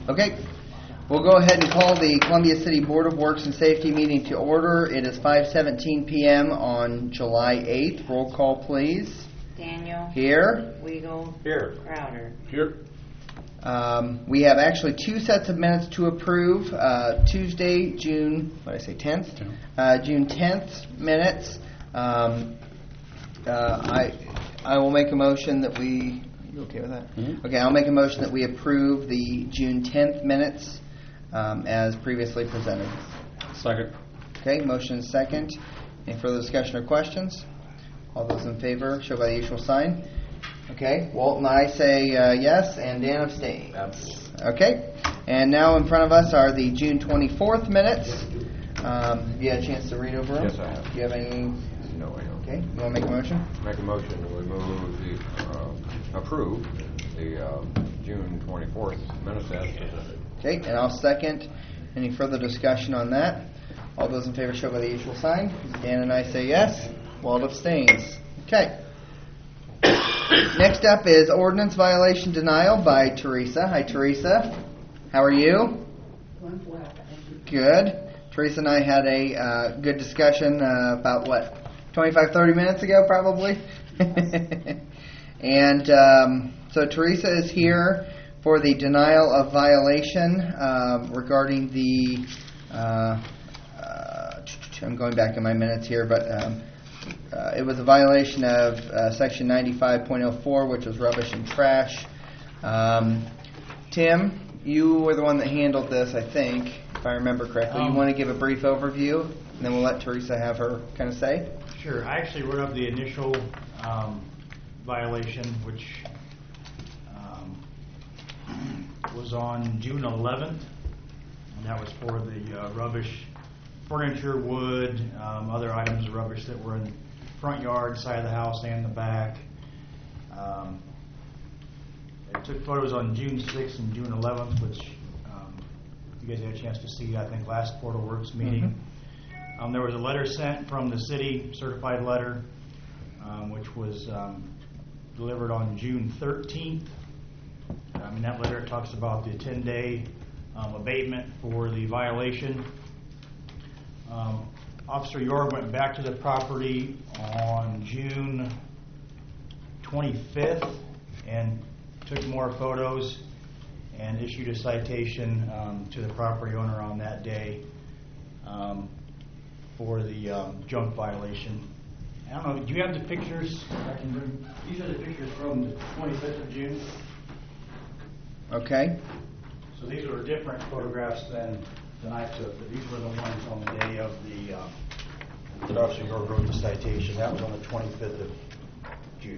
Okay, we'll go ahead and call the Columbia City Board of Works and Safety meeting to order. It is 5:17 p.m. on July 8th. Roll call, please. Daniel. Here. Weigel. Here. Crowder. Here. We have actually two sets of minutes to approve. Tuesday, June 10th? June 10th minutes. I will make a motion that we... Are you okay with that? Mm-hmm. Okay, I'll make a motion that we approve the June 10th minutes as previously presented. Second. Okay, motion is second. Any further discussion or questions? All those in favor, show by the usual sign. Okay, Walt and I say yes, and Dan abstains. Okay, and now in front of us are the June 24th minutes. Have you had a chance to read over them? Yes, I have. Do you have any? No, I don't. Okay, you want to make a motion? Make a motion that we approve the June 24th minutes as presented. Okay, and I'll second. Any further discussion on that? All those in favor show by the usual sign. Dan and I say yes. Walt abstains. Okay. Next up is ordinance violation denial by Teresa. Hi, Teresa. How are you? Good. Teresa and I had a good discussion about, 25-30 minutes ago, probably? And so Teresa is here for the denial of violation regarding the... I'm going back in my minutes here, but... it was a violation of Section 95.04, which was rubbish and trash. Tim, you were the one that handled this, I think, if I remember correctly. You want to give a brief overview, and then we'll let Teresa have her kind of say? Sure. I actually wrote up the initial violation, which was on June 11th, and that was for the rubbish furniture, wood, other items of rubbish that were in the front yard, side of the house, and the back. I took photos on June 6th and June 11th, which you guys had a chance to see, I think, last Portal Works meeting. Mm-hmm. There was a letter sent from the city, certified letter, which was delivered on June 13th. In that letter it talks about the 10-day abatement for the violation. Officer York went back to the property on June 25th and took more photos and issued a citation to the property owner on that day for the junk violation. I don't know, do you have the pictures? These are the pictures from the 25th of June. Okay. So these are different photographs than I took, but these were the ones on the day of that Officer York wrote the citation. That was on the 25th of June.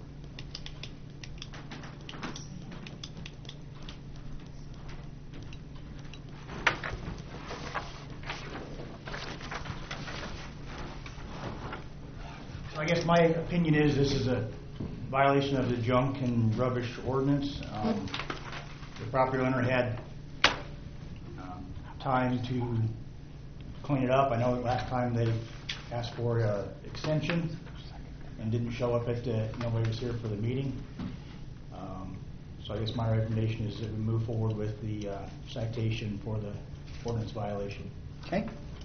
So I guess my opinion is this is a violation of the junk and rubbish ordinance. The property owner had time to clean it up. I know last time they asked for an extension and didn't show up nobody was here for the meeting. So I guess my recommendation is that we move forward with the citation for the ordinance violation. Okay.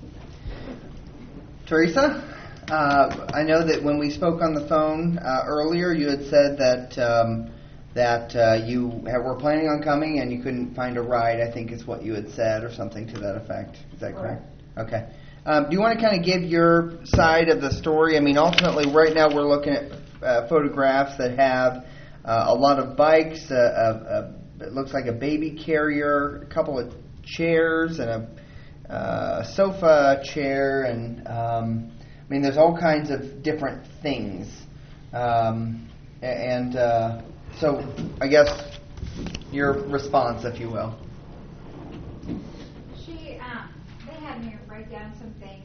Teresa, I know that when we spoke on the phone earlier, you had said that you were planning on coming and you couldn't find a ride, I think is what you had said, or something to that effect. Is that correct? Okay. Do you want to kind of give your side of the story? I mean, ultimately, right now we're looking at photographs that have a lot of bikes, it looks like a baby carrier, a couple of chairs, and a sofa chair, and there's all kinds of different things. So I guess your response, if you will. They had me write down some things.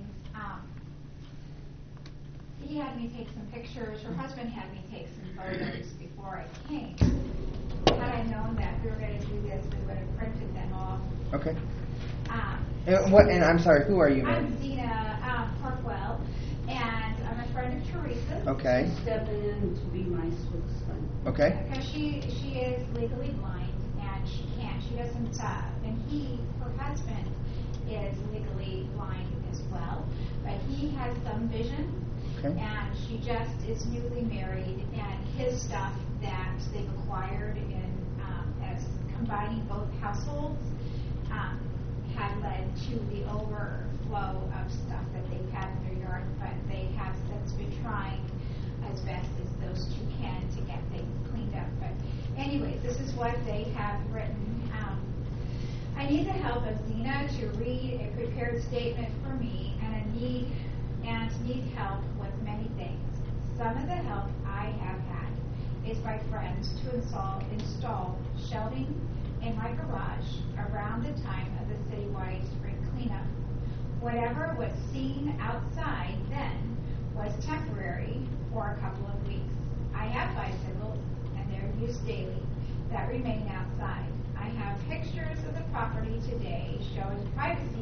He had me take some pictures. Her husband had me take some photos before I came. Had I known that we were going to do this, we would have printed them off. Okay. And I'm sorry, who are you, ma'am? I'm Zena Parkwell, and I'm a friend of Teresa's. Okay. Step in to be my Swiss son. Okay. Because she is legally blind, and she doesn't her husband is legally blind as well, but he has some vision. Okay. And she just is newly married, and his stuff that they've acquired as combining both households had led to the overflow of stuff that they've had in their yard, but they have since been trying as best as those two can to get things cleaned up. But anyways, this is what they have written. I need the help of Zena to read a prepared statement for me, and need help with many things. Some of the help I have had is by friends to install shelving in my garage around the time of the citywide spring cleanup. Whatever was seen outside then was temporary for a couple of weeks. I have bicycles, and they're used daily, that remain outside. I have pictures of the property today showing privacy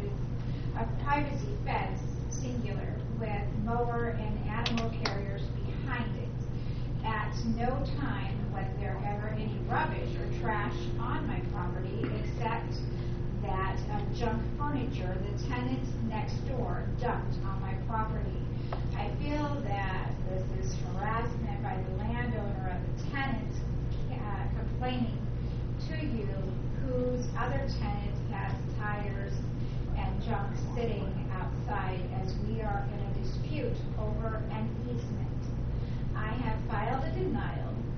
fence, singular, with mower and animal carriers behind it. At no time was there ever any rubbish or trash on my property except that of junk furniture the tenant next door dumped on my property. I feel that this is harassment by the landowner of the tenant complaining to you whose other tenant has tires and junk sitting outside, as we are in a dispute over an easement. I have filed a denial.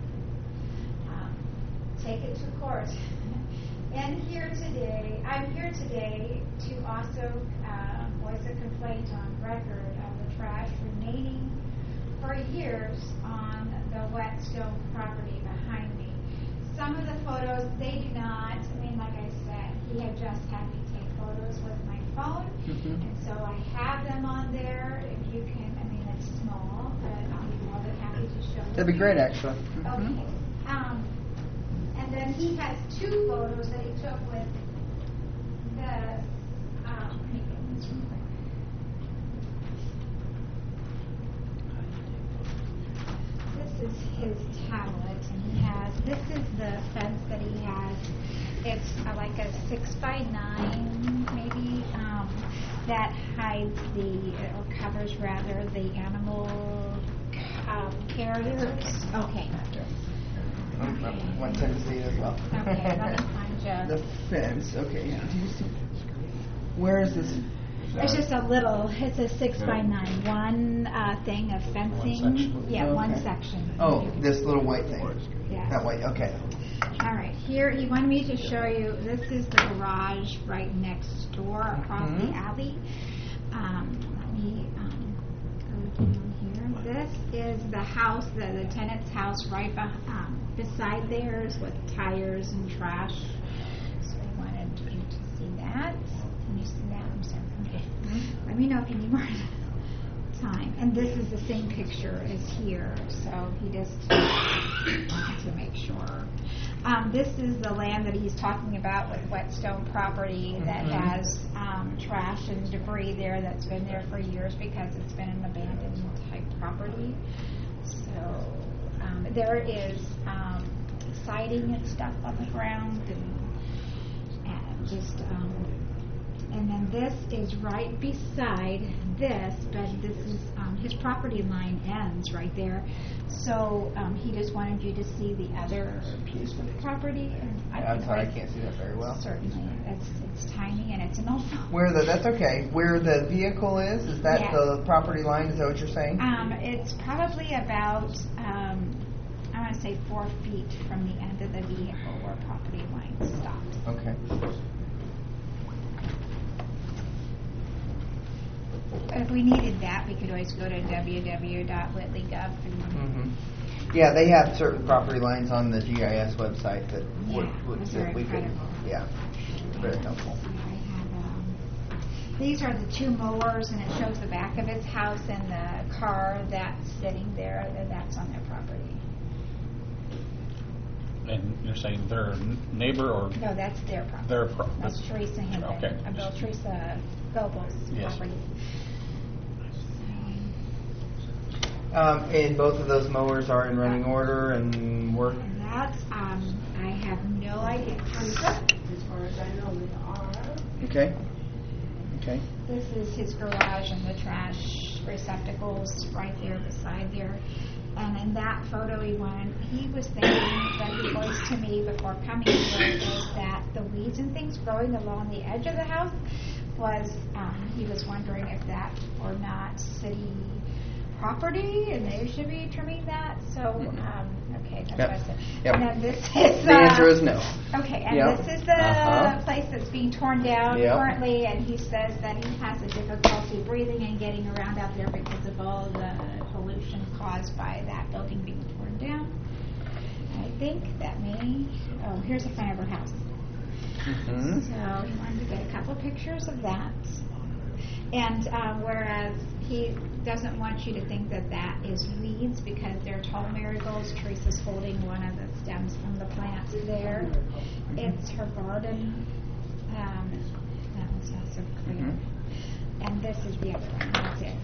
Take it to court. I'm here today to also voice a complaint on record of the trash remaining for years on the Whetstone property behind me. Some of the photos, they do not, like I said, he had just had me take photos with my phone, and so I have them on there. If you can, it's small, but I'll be more than happy to show you. That'd be great, actually. Okay. And then he has two photos that he took with the, let me get this real quick. This is his tablet, and this is the fence that he has. It's like a 6x9, maybe, that hides or covers rather, the animal carriers. Okay. One time to see it as well. Okay, let me find you. The fence, okay. Yeah. Where is this? It's just it's a 6x9, one thing of fencing. One section. Yeah, Okay. one section. Oh, this little white thing. Yes. That white, okay. All right, here he wanted me to show you, this is the garage right next door across the alley. Let me go down here. This is the house, the tenant's house right beside theirs with tires and trash. So I wanted you to see that. Can you see that? I'm sorry. Okay. Let me know if you need more time. And this is the same picture as here, so he just wants to make sure. This is the land that he's talking about with Whetstone property that has trash and debris there that's been there for years because it's been an abandoned type property. So there is siding and stuff on the ground and just and then this is right beside this, but this is his property line ends right there. So he just wanted you to see the other piece of the property. And I'm sorry, I can't see that very well. Certainly, it's tiny and it's an old. That's okay. Where the vehicle is that Yeah. the property line? Is that what you're saying? It's probably about I want to say 4 feet from the end of the vehicle where property line stopped. Okay. If we needed that, we could always go to www.whitley.gov. Yeah, they have certain property lines on the GIS website that those are we could. incredible. Yeah, very helpful. These are the two mowers, and it shows the back of his house and the car that's sitting there. That's on their property. And you're saying their neighbor or No, that's their property. their That's Teresa Hinton. Okay. Teresa Goebel's Yes. property. And both of those mowers are in running order and work. And that's, I have no idea. Teresa? Okay. Okay. This is his garage and the trash receptacles right there beside there. And in that photo he was thinking that he voiced to me before coming here is that the weeds and things growing along the edge of the house was, he was wondering if that were not city property and they should be trimming that. So, okay, that's what I said. Yep. And then this is... The answer is no. Okay, and Yep. this is the Uh-huh. place that's being torn down Yep. currently, and he says that he has a difficulty breathing and getting around out there because of all the pollution caused by that building being torn down. I think that here's the front of her house. Mm-hmm. So he wanted to get a couple of pictures of that. And whereas he doesn't want you to think that that is weeds because they're tall marigolds, Teresa's holding one of the stems from the plants there. It's her garden. That one's not so clear. And this is the other one. That's it.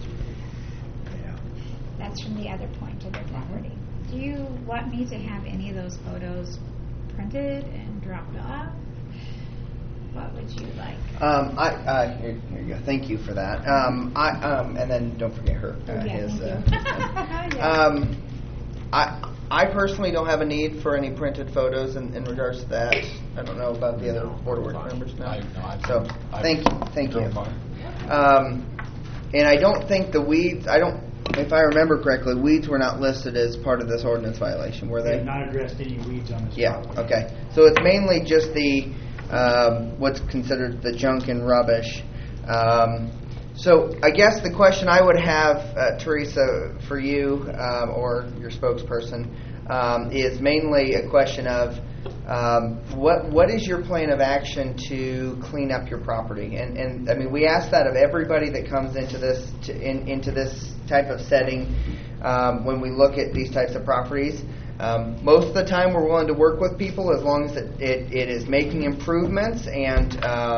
That's from the other point of the property. Do you want me to have any of those photos printed and dropped off? What would you like? Here you go. Thank you for that. And then don't forget her. Thank you. Yeah. I personally don't have a need for any printed photos in regards to that. I don't know about the other Board of Works members now. So thank you. And I don't think the weeds. If I remember correctly, weeds were not listed as part of this ordinance violation, were They they? have not addressed any weeds on this Yeah. property. Okay. So it's mainly just the what's considered the junk and rubbish. So I guess the question I would have, Teresa, for you or your spokesperson, is mainly a question of what is your plan of action to clean up your property? And I mean, we ask that of everybody that comes into this into this type of setting when we look at these types of properties. Most of the time, we're willing to work with people as long as it is making improvements and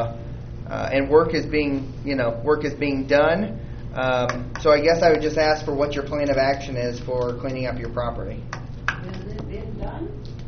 work is being done. So I guess I would just ask for what your plan of action is for cleaning up your property. Hasn't it been done?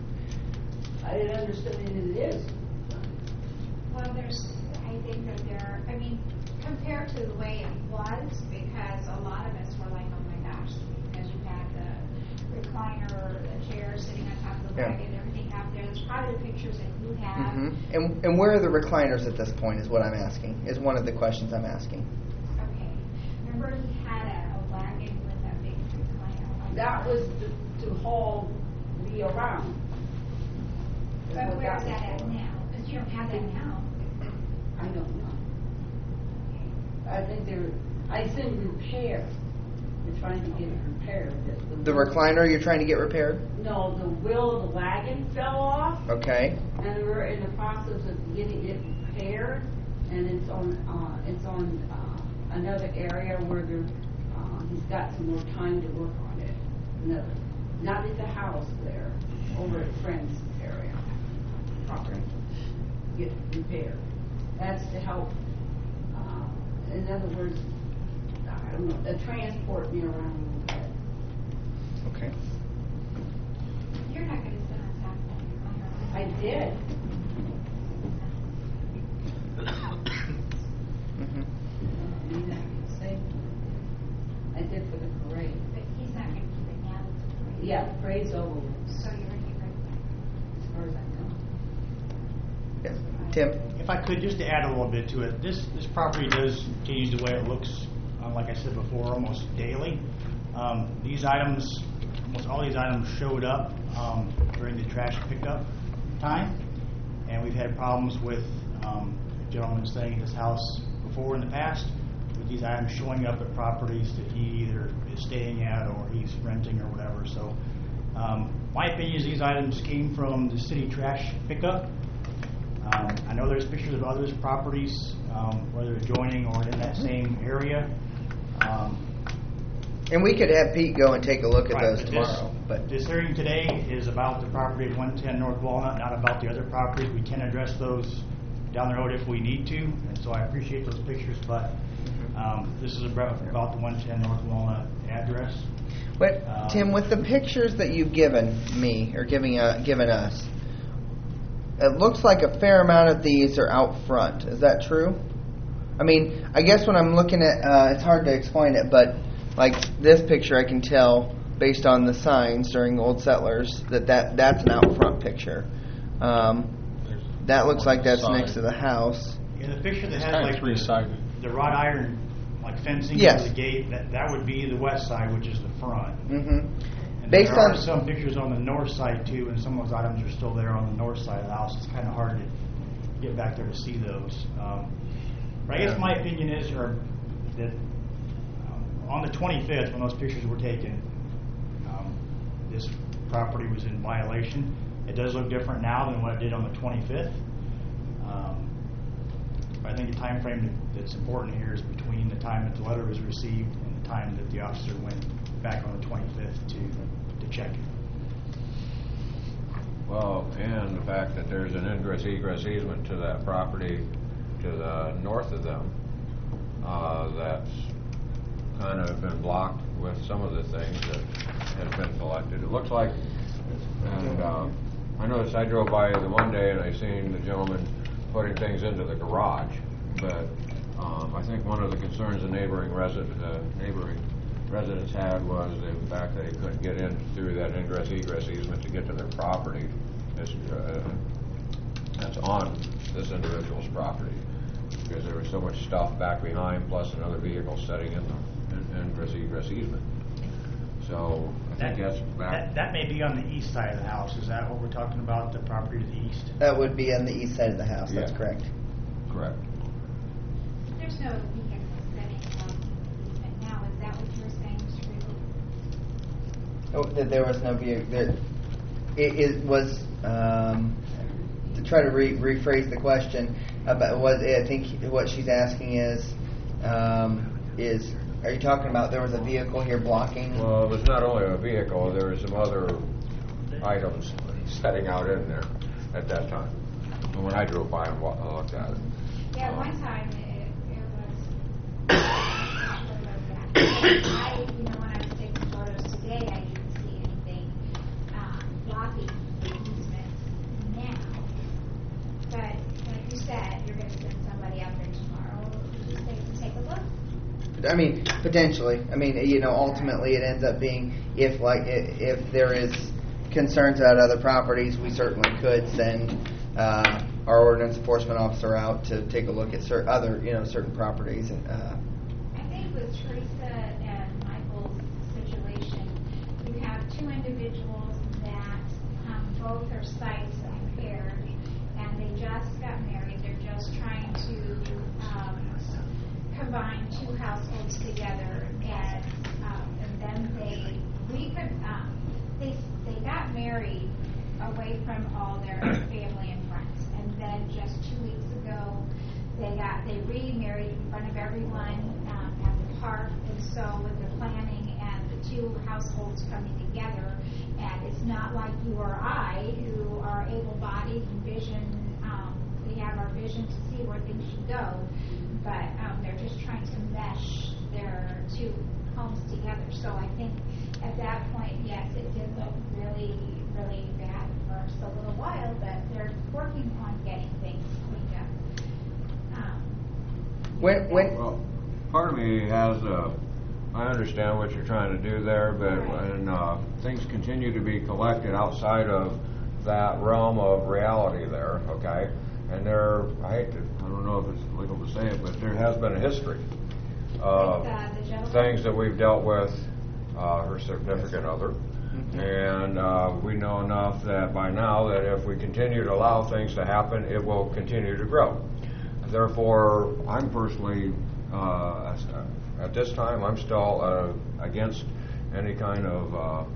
I didn't understand that it is. Well, I think that compared to the way it was, because a lot of us were like, oh my gosh, because you had the recliner, the chair sitting on top of the wagon, everything out there. There's probably the pictures that you have. Mm-hmm. And where are the recliners at this point is what I'm asking, is one of the questions I'm asking. Okay. Remember he had a wagon with a big recliner? That was to haul me around. But where's that at now? Because you don't have that now. I don't know. I think it's in repair. They're trying to get it repaired. The recliner you're trying to get repaired? No, the wheel of the wagon fell off, Okay. and we're in the process of getting it repaired. And it's on another area where he's got some more time to work on it. No, not at the house there, over at Friends area. Property get repaired. That's to help. In other words, I don't know, transport me around a little bit. Okay. You're not going to sit on top of that recliner. I did. Mm-hmm. I mean, I can say I did for the parade. But he's not going to keep it now. Yeah, the parade's over with, So you're going to get rid of that. as far as I know. Yes. Tim? If I could, just to add a little bit to it, this property does change the way it looks, like I said before, almost daily. These items, almost all these items showed up during the trash pickup time, and we've had problems with a gentleman staying at this house before in the past with these items showing up at properties that he either is staying at or he's renting or whatever. So my opinion is these items came from the city trash pickup. I know there's pictures of others' properties, whether adjoining or in that same area. And we could have Pete go and take a look at Right, those but tomorrow. This hearing today is about the property at 110 North Walnut, not about the other properties. We can address those down the road if we need to, and so I appreciate those pictures, but this is about the 110 North Walnut address. But Tim, with the pictures that you've given me or given us, it looks like a fair amount of these are out front. Is that true? I mean, I guess when I'm looking at, it's hard to explain it, but like this picture, I can tell based on the signs during Old Settlers that's an out front picture. That looks like that's next to the house. In the picture that It's has kind of like three-sided. the wrought iron like fencing Yes. over the gate, that would be the west side, which is the front. Mm-hmm. And Based there are on some pictures on the north side too, and some of those items are still there on the north side of the house. It's kind of hard to get back there to see those. But I guess my opinion is that on the 25th, when those pictures were taken, this property was in violation. It does look different now than what it did on the 25th. But I think the time frame that's important here is between the time that the letter was received and the time that the officer went back on the 25th to check it. Well, and the fact that there's an ingress-egress easement to that property to the north of them, that's kind of been blocked with some of the things that has been collected. It looks like, and I noticed I drove by the one day and I seen the gentleman putting things into the garage, but I think one of the concerns the neighboring residents had was the fact that they couldn't get in through that ingress-egress easement to get to their property. That's on this individual's property, because there was so much stuff back behind, plus another vehicle setting in the ingress-egress easement. So I think that's back. That may be on the east side of the house. Is that what we're talking about, the property to the east? that would be on the east side of the house. That's Yeah. correct. Correct. There's no vehicle setting up easement now. Is that what you're saying, Mr. Riegel? Oh, that there was no vehicle. It was to try to rephrase the question. About what I think what she's asking is are you talking about there was a vehicle here blocking? Well, it was not only a vehicle, there were some other items setting out in there at that time. And when I drove by and looked at it. Yeah, one time it was. When I was taking photos today, I didn't see anything blocking the easement now. But like you said, you're going to send somebody out there tomorrow to take a look. I mean, potentially. I mean, ultimately it ends up being if there is concerns about other properties, we certainly could send our ordinance enforcement officer out to take a look at certain properties. I think with Teresa and Michael's situation, you have two individuals that both are sites impaired, and they just got married. They're just trying to combine two households together, and then they got married away from all their family and friends, and then just 2 weeks ago they remarried in front of everyone at the park. And so with the planning and the two households coming together, and it's not like you or I who are able-bodied and vision, we have our vision to see where things should go, but they're just trying to mesh their two homes together. So I think at that point, yes, it did look really, really bad for just a little while, but they're working on getting things cleaned up. Well, part of me has I understand what you're trying to do there, but when things continue to be collected outside of that realm of reality there, okay, and I don't know if it's legal to say it, but there has been a history of things that we've dealt with her significant other, and we know enough that by now that if we continue to allow things to happen, it will continue to grow. Therefore, I'm personally, at this time, I'm still against any kind of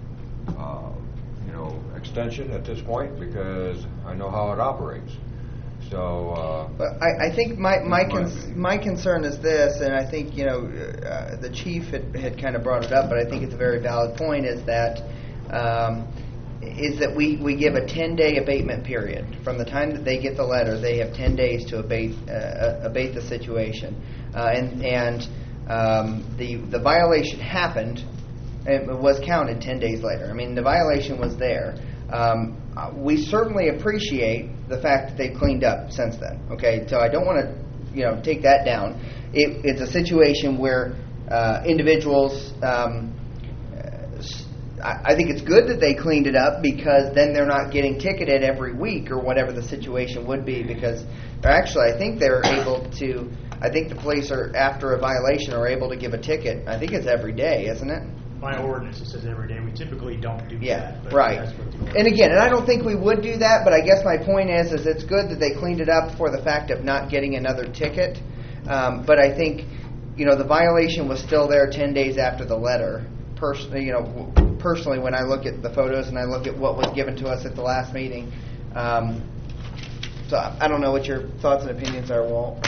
extension at this point, because I know how it operates. So, but I think my concern is this, and I think the chief had kind of brought it up, but I think it's a very valid point. Is that we give a 10-day abatement period from the time that they get the letter. They have 10 days to abate the situation, and the violation happened. It was counted 10 days later. I mean, the violation was there. We certainly appreciate the fact that they've cleaned up since then. Okay, so I don't want to, take that down. It's a situation where individuals. I think it's good that they cleaned it up, because then they're not getting ticketed every week or whatever the situation would be, because I think they're able to. I think the police are, after a violation, are able to give a ticket. I think it's every day, isn't it? By ordinance, it says every day. We typically don't do that. But Right. that's what the ordinance And again, I don't think we would do that, but I guess my point is it's good that they cleaned it up for the fact of not getting another ticket. But I think, the violation was still there 10 days after the letter. Personally, when I look at the photos and I look at what was given to us at the last meeting, so I don't know what your thoughts and opinions are, Walt.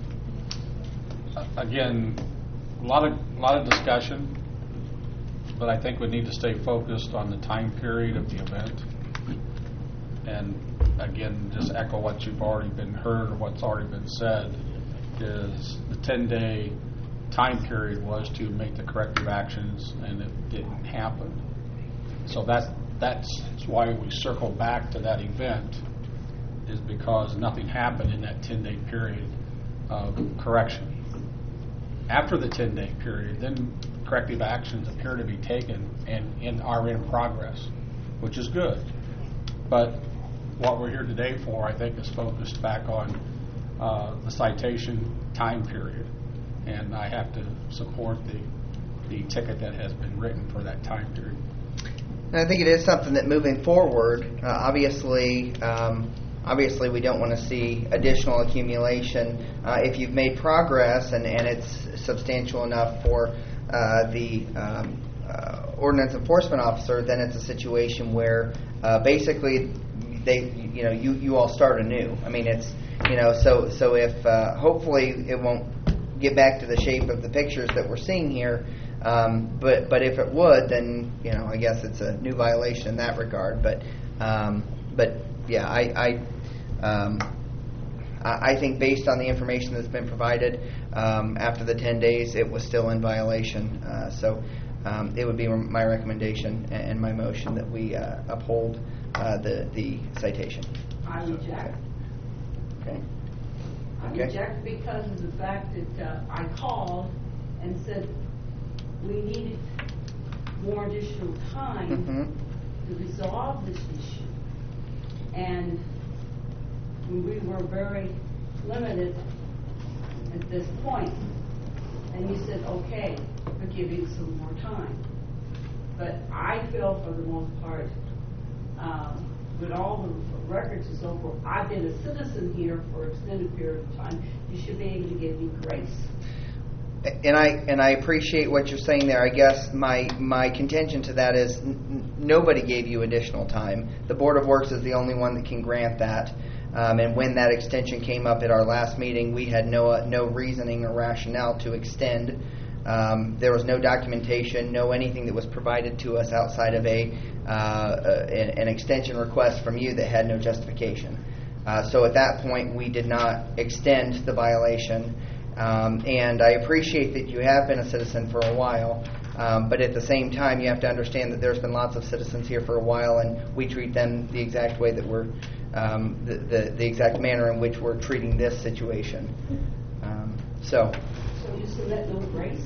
Again, a lot of discussion, but I think we need to stay focused on the time period of the event. And again, just echo what you've already been heard or what's already been said, is the 10-day time period was to make the corrective actions, and it didn't happen. So that's why we circle back to that event, is because nothing happened in that 10-day period of correction. After the 10-day period, then corrective actions appear to be taken and are in progress, which is good. But what we're here today for, I think, is focused back on the citation time period. And I have to support the ticket that has been written for that time period. And I think it is something that moving forward, obviously we don't want to see additional accumulation. If you've made progress and it's substantial enough for the ordinance enforcement officer, then it's a situation where basically you all start anew. I mean, it's so if hopefully it won't get back to the shape of the pictures that we're seeing here, but if it would, then I guess it's a new violation in that regard. But yeah, I think based on the information that's been provided, after the 10 days, it was still in violation. So it would be my recommendation and my motion that we uphold the citation. I reject. Okay. I Okay. reject because of the fact that I called and said we needed more additional time Mm-hmm. to resolve this issue. And we were very limited at this point. And you said, okay, we're giving some more time. But I feel for the most part, with all the records and so forth, I've been a citizen here for an extended period of time. You should be able to give me grace. And I appreciate what you're saying there. I guess my contention to that is nobody gave you additional time. The Board of Works is the only one that can grant that. And when that extension came up at our last meeting, we had no reasoning or rationale to extend. There was no documentation, no anything that was provided to us outside of an extension request from you that had no justification. So at that point, we did not extend the violation. And I appreciate that you have been a citizen for a while, but at the same time, you have to understand that there's been lots of citizens here for a while, and we treat them the exact way that we're the exact manner in which we're treating this situation. So you submit no grace?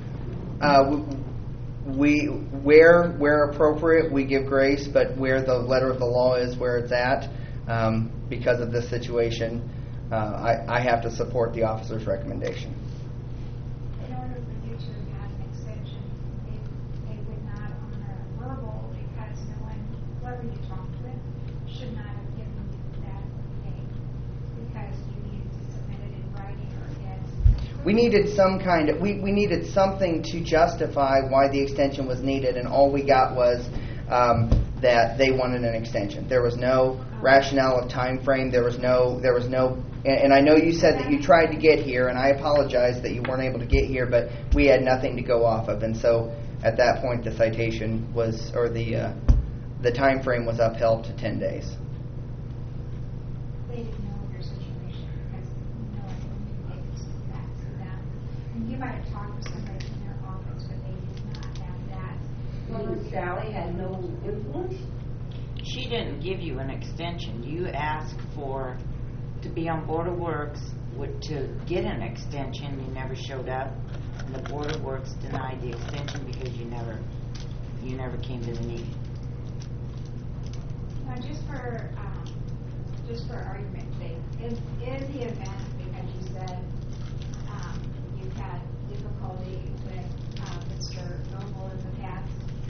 We where appropriate, we give grace, but where the letter of the law is where it's at, because of this situation, I have to support the officer's recommendation. In order for you to have an extension, they would not honor a verbal because no one, whoever you talked with, should not have given you that date because you needed to submit it in writing or yes. We needed some kind of, we needed something to justify why the extension was needed, and all we got was that they wanted an extension. There was no rationale of time frame. There was no, and I know you said that you tried to get here, and I apologize that you weren't able to get here, but we had nothing to go off of, and so at that point the citation was, or the time frame was upheld to 10 days. They didn't know your situation because no one communicated that to them. And you might have talked to somebody in their office, but they did not have that. Sally had no influence? She didn't give you an extension. You asked to be on Board of Works to get an extension. You never showed up, and the Board of Works denied the extension because you never came to the meeting. Now, just for argument's sake, is the event, because you said you've had difficulty with Mr. Noble in the past,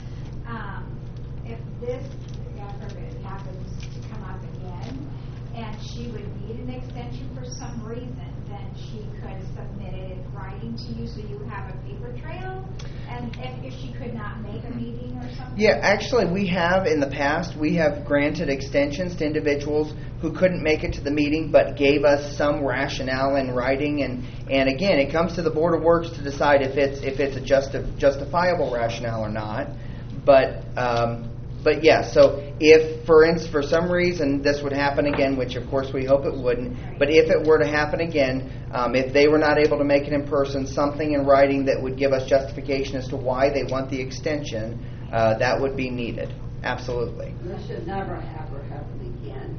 if this, God forbid, happens to come up again, and she would need an extension for some reason, then she could submit it in writing to you so you have a paper trail? And if she could not make a meeting or something? Yeah, actually, we have in the past, we have granted extensions to individuals who couldn't make it to the meeting but gave us some rationale in writing. And again, it comes to the Board of Works to decide if it's a justifiable rationale or not. But yeah, so if, for some reason, this would happen again, which of course we hope it wouldn't, but if it were to happen again, if they were not able to make it in person, something in writing that would give us justification as to why they want the extension, that would be needed. Absolutely. This should never ever happen again.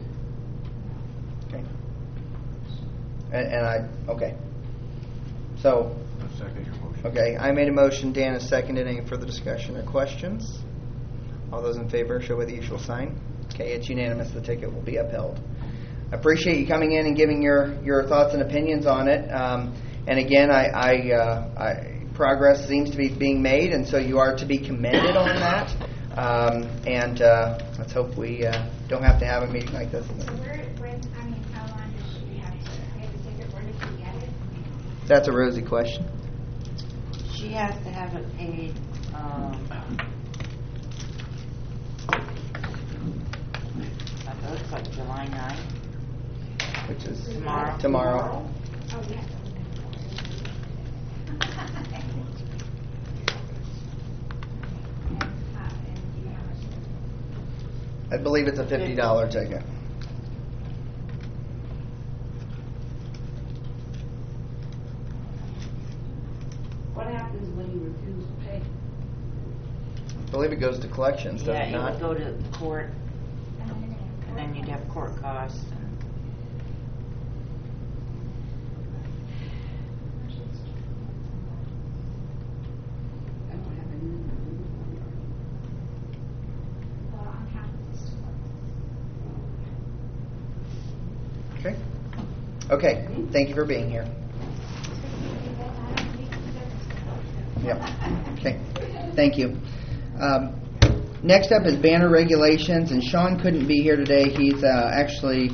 Okay. Okay. So, I'll second your motion. okay, I made a motion, Dan has seconded. Any further discussion or questions? All those in favor, show by the usual sign. Okay, it's unanimous. The ticket will be upheld. I appreciate you coming in and giving your thoughts and opinions on it. And again, progress seems to be being made, and so you are to be commended on that. And let's hope we don't have to have a meeting like this again. How long does she have to pay the ticket? Where does she get it? That's a rosy question. She has to have it paid. It looks like July 9th. Which is Tomorrow. Oh, yeah. I believe it's a $50 ticket. What happens when you refuse to pay? I believe it goes to collections, does Yeah, it it not? would go to court, and then you'd have court costs. I don't have any. Well, I'm happy to Okay. Okay. Thank you for being here. Yep. Okay. Thank you. Next up is banner regulations, and Sean couldn't be here today. He's actually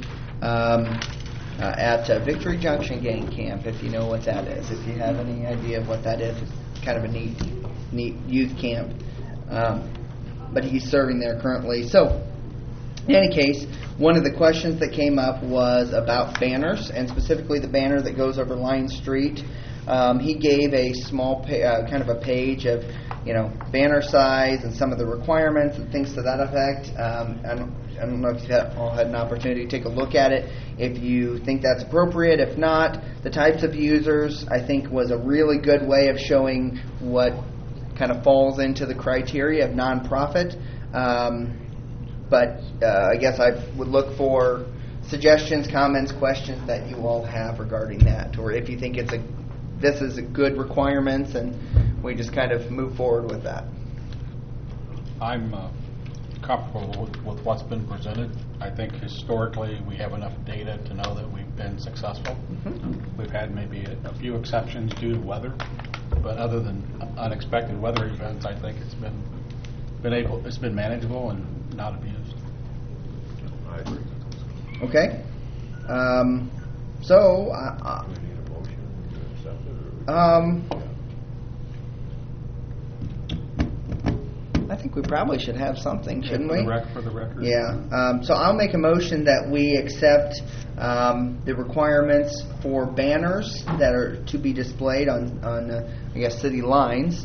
at Victory Junction Gang Camp, if you know what that is. If you have any idea of what that is, it's kind of a neat youth camp. But he's serving there currently. So, in any case, one of the questions that came up was about banners, and specifically the banner that goes over Line Street. He gave a small kind of a page of, banner size and some of the requirements and things to that effect. I don't know if you all had an opportunity to take a look at it. If you think that's appropriate, if not, the types of users, I think, was a really good way of showing what kind of falls into the criteria of nonprofit. But I guess I would look for suggestions, comments, questions that you all have regarding that, or if you think this is a good requirements, and we just kind of move forward with that. I'm comfortable with what's been presented. I think historically we have enough data to know that we've been successful. Mm-hmm. We've had maybe a few exceptions due to weather, but other than unexpected weather events, I think it's been manageable and not abused. I agree. Okay. Do we need a motion to accept it? Or I think we probably should have something, shouldn't we? For the record. Yeah. So I'll make a motion that we accept the requirements for banners that are to be displayed on I guess, city lines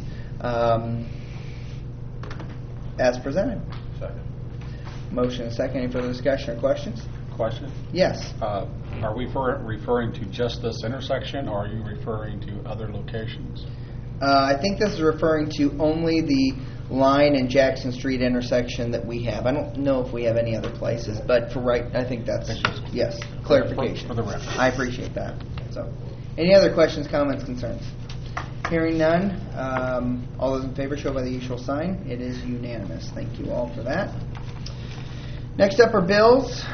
as presented. Second. Motion and second. Any further discussion or questions? Question? Yes. Are we referring to just this intersection, or are you referring to other locations? I think this is referring to only the line and Jackson Street intersection that we have. I don't know if we have any other places, but for right, I think that's, yes, clarification. For the record. I appreciate that. So, any other questions, comments, concerns? Hearing none, all those in favor show by the usual sign. It is unanimous. Thank you all for that. Next up are bills.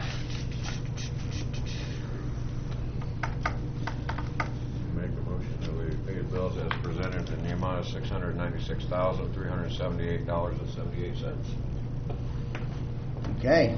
Make a motion that we pay the bills as presented in the amount of $696,378.78. Okay.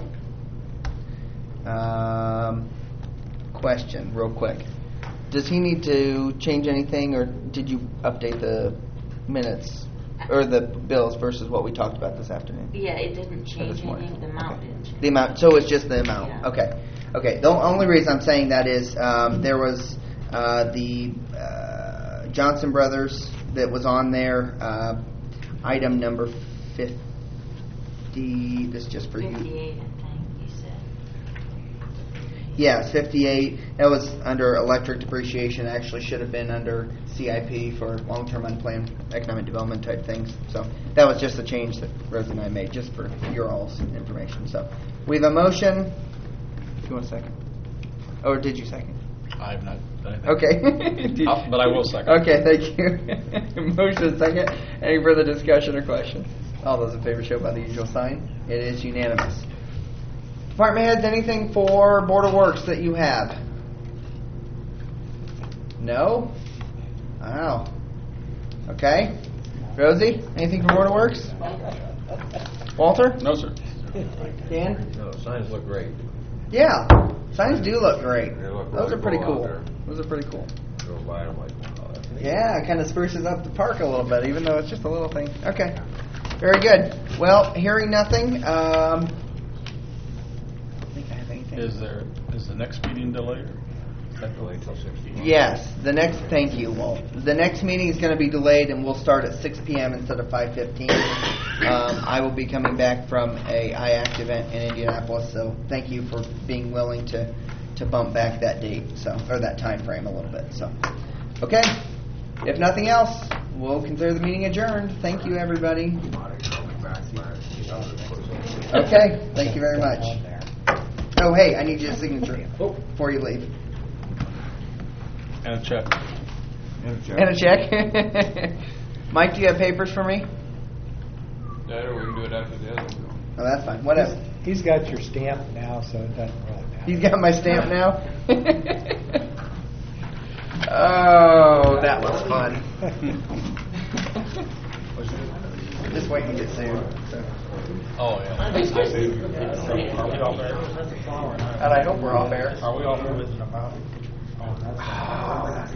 Question, real quick. Does he need to change anything, or did you update the minutes or the bills versus what we talked about this afternoon? Yeah, it didn't change this morning. anything, the amount didn't change. The amount, so it's just the amount. Yeah. Okay. Okay. The only reason I'm saying that is there was the Johnson Brothers that was on there, item number 50. This is just for you. 58, I think you said. Yes, 58. That was under electric depreciation. Actually should have been under CIP for long-term unplanned economic development type things. So that was just a change that Rose and I made just for your all's information. So we have a motion. Do you want a second? Or did you second? I have not done anything. Okay. But I will second. Okay, thank you. Motion second. Any further discussion or questions? All those in favor show by the usual sign. It is unanimous. Department heads, anything for Board of Works that you have? No? Wow. Okay. Rosie, anything for Board of Works? Walter? No, sir. Dan? No, signs look great. Yeah. Signs do look great. They look Those really are pretty cool out cool. there. Those are pretty cool. Go by them like, wow, that's neat. Yeah, it kind of spruces up the park a little bit, even though it's just a little thing. Okay. Very good. Well, hearing nothing, I think I have anything. Is the next meeting delayed? Delayed till 16. Yes, thank you, Walt. The next meeting is going to be delayed, and we'll start at 6 p.m. instead of 5:15. I will be coming back from a IACT event in Indianapolis, so thank you for being willing to bump back that date, or that time frame a little bit. So, okay. If nothing else, we'll consider the meeting adjourned. Thank you, everybody. Okay, thank you very much. Oh, hey, I need your signature before you leave. And a check. And a check. Mike, do you have papers for me? That or we can do it after the other one. Oh, that's fine. Whatever. He's got your stamp now, so it doesn't really matter. He's got my stamp now? Oh, that was fun. Just waiting to get sued. So. Oh, yeah. Are we off air? And I hope we're off air. Are we off air with an about?